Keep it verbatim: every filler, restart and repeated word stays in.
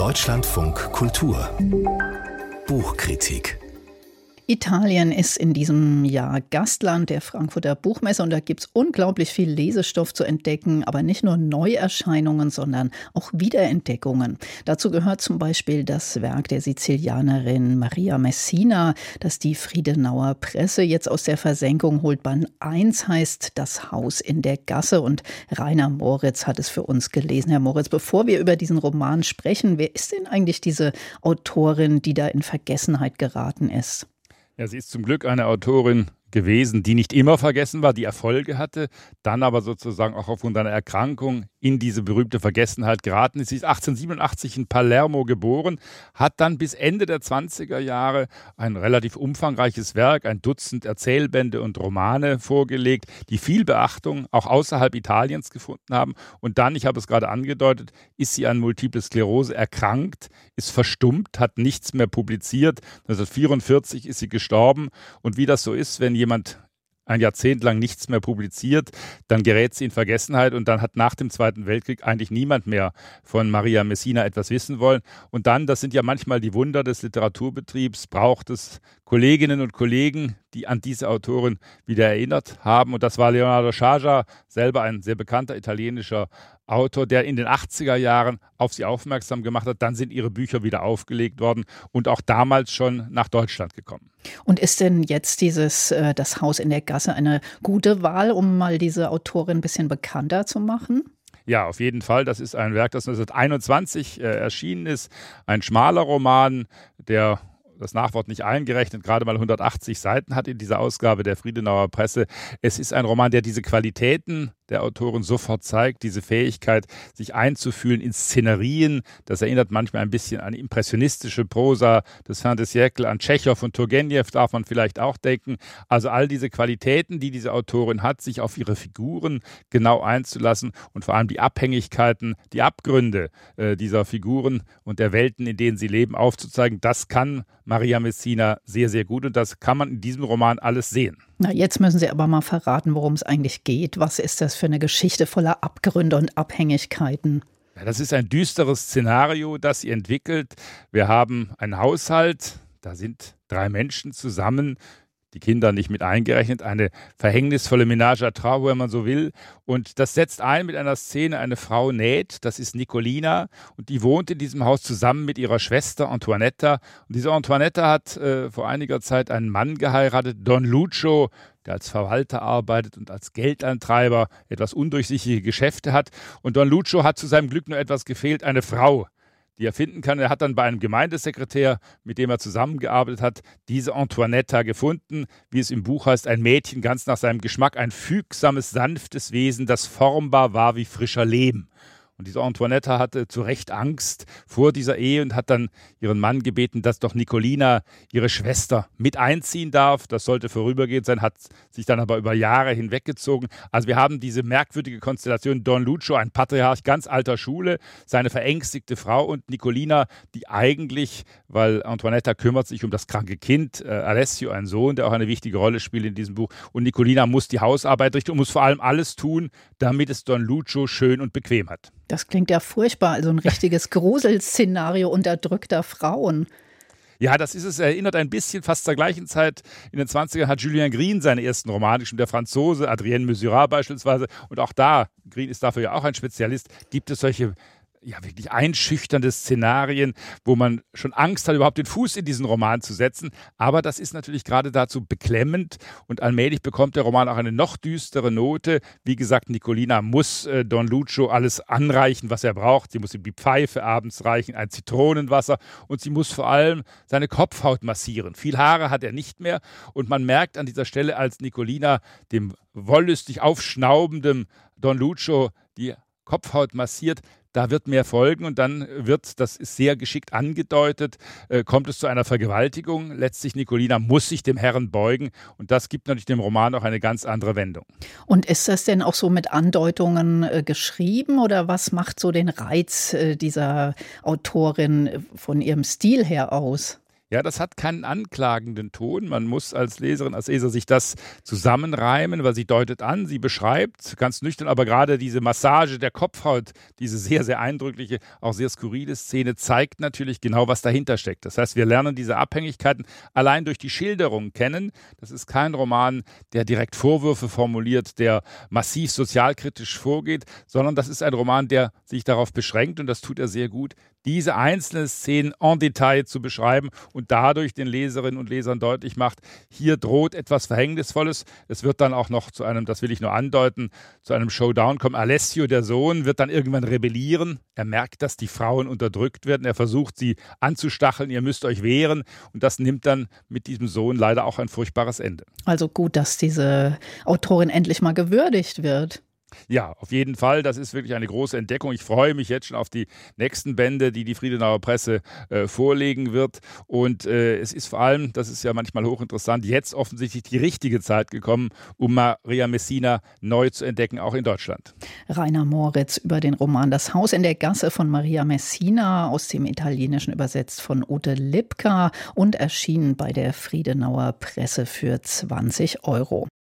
Deutschlandfunk Kultur Buchkritik. Italien ist in diesem Jahr Gastland der Frankfurter Buchmesse und da gibt es unglaublich viel Lesestoff zu entdecken, aber nicht nur Neuerscheinungen, sondern auch Wiederentdeckungen. Dazu gehört zum Beispiel das Werk der Sizilianerin Maria Messina, das die Friedenauer Presse jetzt aus der Versenkung holt. Band eins heißt Das Haus in der Gasse und Rainer Moritz hat es für uns gelesen. Herr Moritz, bevor wir über diesen Roman sprechen, wer ist denn eigentlich diese Autorin, die da in Vergessenheit geraten ist? Ja, sie ist zum Glück eine Autorin gewesen, die nicht immer vergessen war, die Erfolge hatte, dann aber sozusagen auch aufgrund einer Erkrankung in diese berühmte Vergessenheit geraten ist. Sie ist achtzehnhundertsiebenundachtzig in Palermo geboren, hat dann bis Ende der zwanziger Jahre ein relativ umfangreiches Werk, ein Dutzend Erzählbände und Romane vorgelegt, die viel Beachtung auch außerhalb Italiens gefunden haben. Und dann, ich habe es gerade angedeutet, ist sie an Multiple Sklerose erkrankt, ist verstummt, hat nichts mehr publiziert. neunzehnhundertvierundvierzig ist sie gestorben. Und wie das so ist, wenn jemand ein Jahrzehnt lang nichts mehr publiziert, dann gerät sie in Vergessenheit und dann hat nach dem Zweiten Weltkrieg eigentlich niemand mehr von Maria Messina etwas wissen wollen. Und dann, das sind ja manchmal die Wunder des Literaturbetriebs, braucht es Kolleginnen und Kollegen, die an diese Autorin wieder erinnert haben. Und das war Leonardo Sciascia, selber ein sehr bekannter italienischer Autor, der in den achtziger Jahren auf sie aufmerksam gemacht hat. Dann sind ihre Bücher wieder aufgelegt worden und auch damals schon nach Deutschland gekommen. Und ist denn jetzt dieses äh, Das Haus in der Gasse eine gute Wahl, um mal diese Autorin ein bisschen bekannter zu machen? Ja, auf jeden Fall. Das ist ein Werk, das neunzehnhunderteinundzwanzig äh, erschienen ist. Ein schmaler Roman, der das Nachwort nicht eingerechnet, gerade mal hundertachtzig Seiten hat in dieser Ausgabe der Friedenauer Presse. Es ist ein Roman, der diese Qualitäten der Autorin sofort zeigt, diese Fähigkeit, sich einzufühlen in Szenerien. Das erinnert manchmal ein bisschen an impressionistische Prosa des Fin de siècle, an Tschechow und Turgenev darf man vielleicht auch denken. Also all diese Qualitäten, die diese Autorin hat, sich auf ihre Figuren genau einzulassen und vor allem die Abhängigkeiten, die Abgründe äh, dieser Figuren und der Welten, in denen sie leben, aufzuzeigen, das kann Maria Messina sehr, sehr gut und das kann man in diesem Roman alles sehen. Na, jetzt müssen Sie aber mal verraten, worum es eigentlich geht. Was ist das für eine Geschichte voller Abgründe und Abhängigkeiten? Ja, das ist ein düsteres Szenario, das sie entwickelt. Wir haben einen Haushalt, da sind drei Menschen zusammen, die Kinder nicht mit eingerechnet, eine verhängnisvolle Ménage à trois, wenn man so will. Und das setzt ein mit einer Szene, eine Frau näht, das ist Nicolina und die wohnt in diesem Haus zusammen mit ihrer Schwester Antoinetta. Und diese Antoinetta hat äh, vor einiger Zeit einen Mann geheiratet, Don Lucio, der als Verwalter arbeitet und als Geldeintreiber etwas undurchsichtige Geschäfte hat. Und Don Lucio hat zu seinem Glück nur etwas gefehlt, eine Frau, die er finden kann. Er hat dann bei einem Gemeindesekretär, mit dem er zusammengearbeitet hat, diese Antoinetta gefunden, wie es im Buch heißt, ein Mädchen ganz nach seinem Geschmack, ein fügsames, sanftes Wesen, das formbar war wie frischer Lehm. Und diese Antoinetta hatte zu Recht Angst vor dieser Ehe und hat dann ihren Mann gebeten, dass doch Nicolina, ihre Schwester, mit einziehen darf. Das sollte vorübergehend sein, hat sich dann aber über Jahre hinweggezogen. Also wir haben diese merkwürdige Konstellation Don Lucio, ein Patriarch ganz alter Schule, seine verängstigte Frau und Nicolina, die eigentlich, weil Antoinetta kümmert sich um das kranke Kind, äh, Alessio, ein Sohn, der auch eine wichtige Rolle spielt in diesem Buch. Und Nicolina muss die Hausarbeit richten und muss vor allem alles tun, damit es Don Lucio schön und bequem hat. Das klingt ja furchtbar, also ein richtiges Gruselszenario unterdrückter Frauen. Ja, das ist es. Er erinnert ein bisschen, fast zur gleichen Zeit, in den zwanzigern hat Julien Green seine ersten Romane geschrieben, der Franzose, Adrien Mesurat beispielsweise. Und auch da, Green ist dafür ja auch ein Spezialist, gibt es solche ja wirklich einschüchternde Szenarien, wo man schon Angst hat, überhaupt den Fuß in diesen Roman zu setzen. Aber das ist natürlich gerade dazu beklemmend und allmählich bekommt der Roman auch eine noch düstere Note. Wie gesagt, Nicolina muss äh, Don Lucio alles anreichen, was er braucht. Sie muss ihm die Pfeife abends reichen, ein Zitronenwasser und sie muss vor allem seine Kopfhaut massieren. Viel Haare hat er nicht mehr und man merkt an dieser Stelle, als Nicolina dem wollüstig aufschnaubenden Don Lucio die Kopfhaut massiert, da wird mehr folgen und dann wird, das ist sehr geschickt angedeutet, äh, kommt es zu einer Vergewaltigung. Letztlich Nicolina muss sich dem Herrn beugen und das gibt natürlich dem Roman auch eine ganz andere Wendung. Und ist das denn auch so mit Andeutungen äh, geschrieben oder was macht so den Reiz äh, dieser Autorin von ihrem Stil her aus? Ja, das hat keinen anklagenden Ton. Man muss als Leserin, als Leser sich das zusammenreimen, weil sie deutet an, sie beschreibt, ganz nüchtern, aber gerade diese Massage der Kopfhaut, diese sehr, sehr eindrückliche, auch sehr skurrile Szene, zeigt natürlich genau, was dahinter steckt. Das heißt, wir lernen diese Abhängigkeiten allein durch die Schilderung kennen. Das ist kein Roman, der direkt Vorwürfe formuliert, der massiv sozialkritisch vorgeht, sondern das ist ein Roman, der sich darauf beschränkt, und das tut er sehr gut, diese einzelnen Szenen en Detail zu beschreiben und dadurch den Leserinnen und Lesern deutlich macht, hier droht etwas Verhängnisvolles. Es wird dann auch noch zu einem, das will ich nur andeuten, zu einem Showdown kommen. Alessio, der Sohn, wird dann irgendwann rebellieren. Er merkt, dass die Frauen unterdrückt werden. Er versucht, sie anzustacheln. Ihr müsst euch wehren. Und das nimmt dann mit diesem Sohn leider auch ein furchtbares Ende. Also gut, dass diese Autorin endlich mal gewürdigt wird. Ja, auf jeden Fall. Das ist wirklich eine große Entdeckung. Ich freue mich jetzt schon auf die nächsten Bände, die die Friedenauer Presse äh, vorlegen wird. Und äh, es ist vor allem, das ist ja manchmal hochinteressant, jetzt offensichtlich die richtige Zeit gekommen, um Maria Messina neu zu entdecken, auch in Deutschland. Rainer Moritz über den Roman Das Haus in der Gasse von Maria Messina, aus dem Italienischen übersetzt von Ute Lipka und erschienen bei der Friedenauer Presse für zwanzig Euro.